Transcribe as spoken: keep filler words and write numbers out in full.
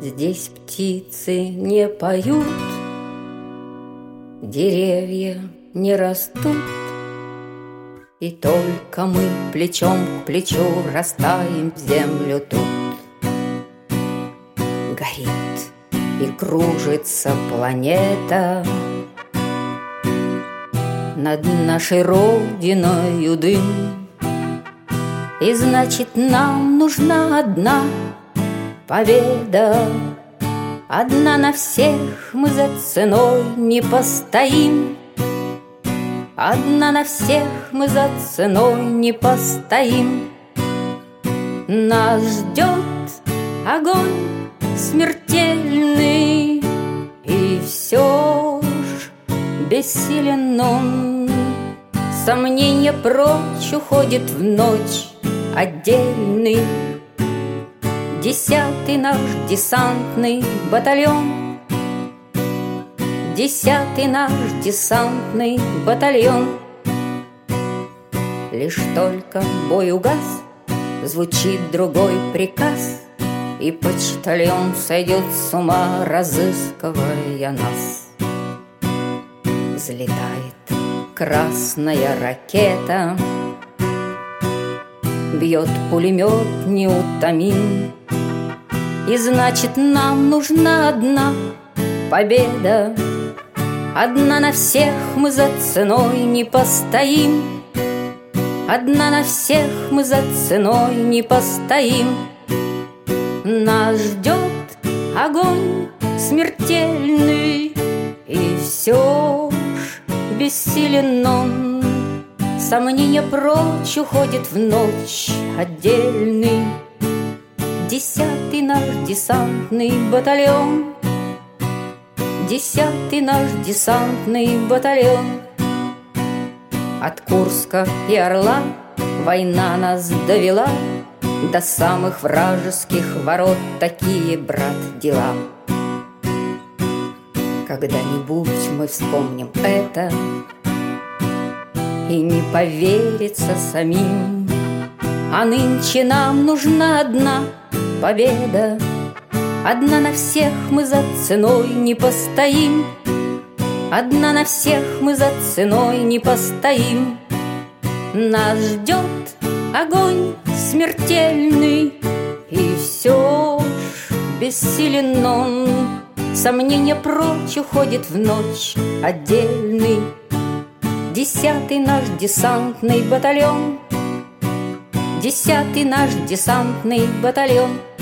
Здесь птицы не поют, деревья не растут, и только мы плечом к плечу растаем в землю тут. Горит и кружится планета, над нашей родиною дым, и значит нам нужна одна победа. Одна на всех, мы за ценой не постоим. Одна на всех, мы за ценой не постоим. Нас ждет огонь смертельный, и все ж бессилен он. Сомнение прочь уходит в ночь отдельный. Десятый наш десантный батальон, Десятый наш десантный батальон. Лишь только бой угас, звучит другой приказ, и почтальон сойдет с ума, разыскивая нас. Взлетает красная ракета, бьет пулемет неутомим, и значит нам нужна одна победа. Одна на всех, мы за ценой не постоим. Одна на всех, мы за ценой не постоим. Нас ждет огонь смертельный, и все ж бессилен он. Сомнение прочь уходит в ночь отдельный. Десятый наш десантный батальон, Десятый наш десантный батальон. От Курска и Орла война нас довела до самых вражеских ворот. Такие, брат, дела. Когда-нибудь мы вспомним это, и не поверится самим. А нынче нам нужна одна победа. Одна на всех, мы за ценой не постоим. Одна на всех, мы за ценой не постоим. Нас ждет огонь смертельный, и все ж бессилен он. Сомнение прочь уходит в ночь отдельный. Десятый наш десантный батальон, Десятый наш десантный батальон.